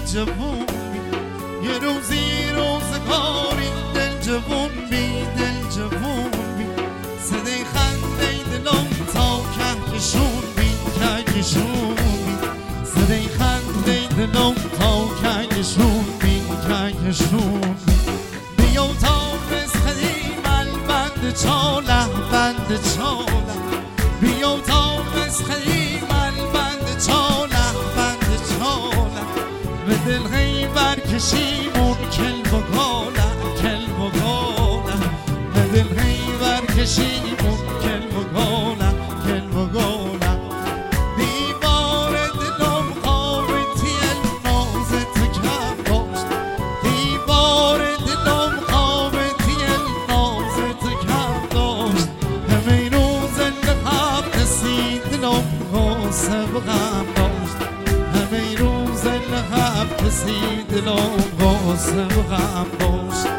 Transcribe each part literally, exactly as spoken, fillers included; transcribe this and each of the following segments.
جوون بی، یه روزی روزگاری دل جوون بی، دل جوون بی، صدای خنده دلم تا کهکشون بی، کهکشون بی، صدای خنده دلم تا کهکشون بی، کهکشون بی. بیا تا مسخریم البند چاله بند چاله، بیا تا مسخریم البند چاله بند چاله، به دل غیبر کشیمون کل و گاله کل و گاله، به دل غیبر کشیمون کل و گاله کل و گاله. دیوار دلم قامتی نازت کم داشت، دیوار دلم قامتی نازت کم داشت، همه روز لقب رسید دلم غصه و غم داشت، همه روز لقب رسید دلم غصه و غم داشت.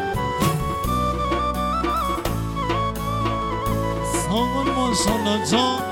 سامان ماشالله جان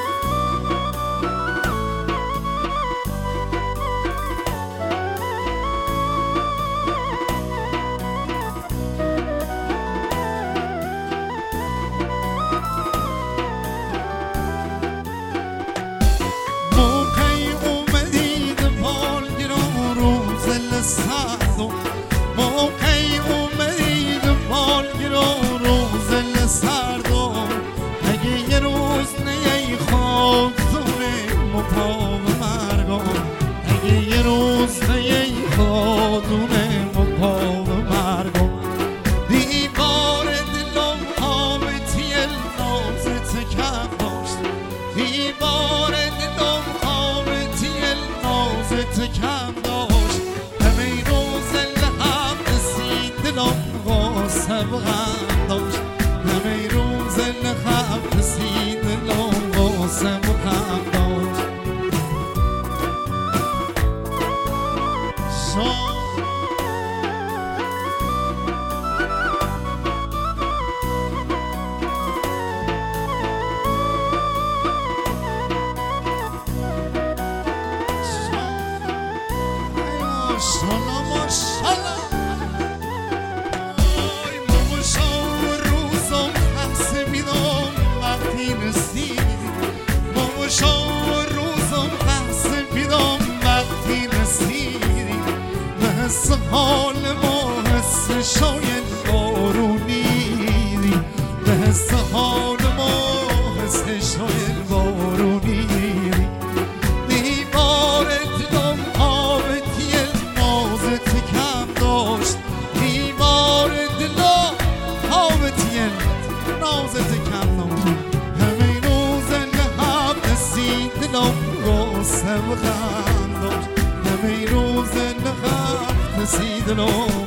موقعی اومدید پال گرام روز لسردم، موقعی اومدید پال گرام روز لسردم، اگه یه روز نیای خواب دونه مقام مرگم، اگه یه روز نیای خواب دونه مقام مرگم. دیوار دلم قامتی نازت کم داشت، دیوار دلم قامتی نازت کم داشت، همه روز لحب رسید دلم غصه و غم داشت، همه روز لحب رسید دلم غصه و غم داشت. شام ماشالله ماشالله آی ماماشا روزم حس بیدم وقتی رسیدی، ماماشا روزم حس بیدم وقتی رسیدی، به حس حال ما حس شاید بارونیدی، به حس حال ما حس شاید بارونیدی. دیوار دلم قامتی نازت کم داشت، دیوار دلم قامتی نازت کم داشت، همه روز لحب رسید دلم غصه و غم داشت، همه روز لحب رسید دلم